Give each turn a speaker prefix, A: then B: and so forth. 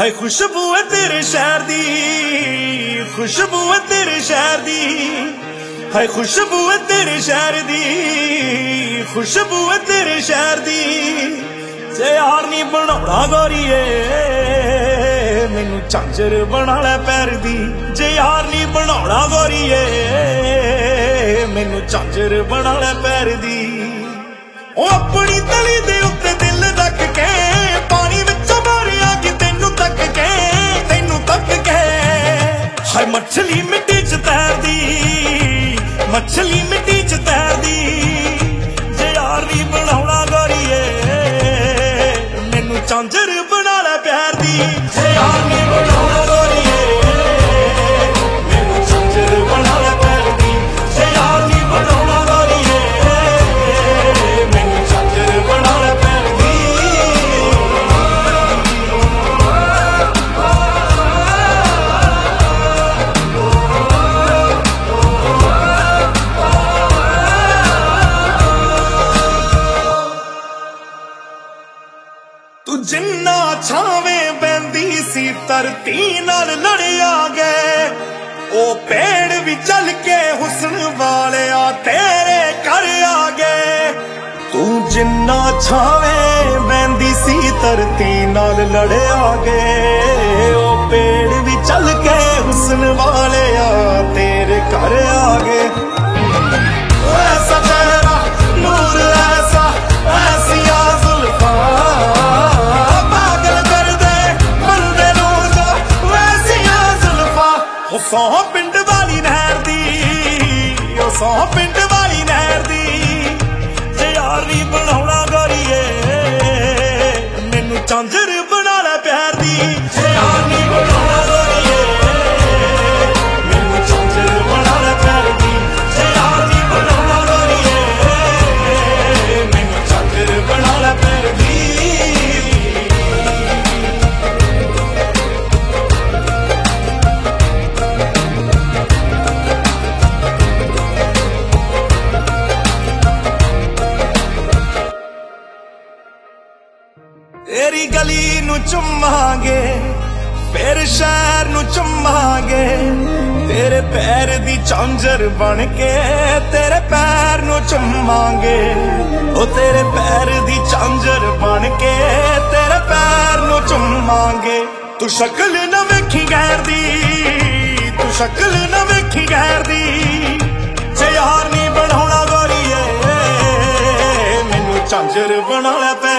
A: हाय खुशबू है तेरे शहर दी, खुशबू है तेरे शहर दी, हाय खुशबू है तेरे शहर दी, खुशबू है तेरे शहर दी। जे यार नी बनाउणा गोरीए मैनू झांझर बना लै पैर दी, जे यार नी बनाउणा गोरीए मैनू झांझर बना लै पैर दी। ओ अपनी तली दे उत्ते दिल रख के पानी विच मारिया कि तेनू तक के, तेनू तक के। हाय मछली मिट्टी च तैरदी, मछली मिट्टी च तैरदी। जे यार नी बनाउणा गोरीए मैनू झांझर बना लै प्यार दी, जे यार नी बनाउणा गोरीए मैनू झांझर बना लै प्यार दी, जे यार नी बनाउणा गोरीए मैनू झांझर बना लै प्यार दी। तू जिन्ना छावे बहंदी सी धरती नाल लड़िया गए, ओ पेड़ भी चल के हुस्न वाले तेरे घर आ गए। तू जिन्ना छावे बहंदी सी धरती नाल लड़िया गए, ओ पेड़ भी चल के हुस्न वाले तेरे घर आ गए। ऐसा चेहरा नूर ऐसा ऐसिया जुल्फां सौ पिंड वाली नहर दी, ओ सौ पिंड वाली नहर दी। जे यार नी बनाउणा गोरीए मैनू झांझर बना लै प्यार दी, जे यार नी बनाउणा गोरीए मैनू झांझर बना लै प्यार दी, जे यार नी बनाउणा गोरीए मैनू झांझर बना लै प्यार दी। तेरी गली नू चुमांगे फिर शहर नू चुमांगे, तेरे पैर दी झांझर बन के तेरे पैर नू चुमांगे, ओ तेरे पैर दी झांझर बन के तेरे पैर नू चुमांगे। तू शक्ल न वेखी गैर दी, तू शक्ल न वेखी गैर दी। जे यार नी बनाउणा गोरीए मैनू झांझर बना लै।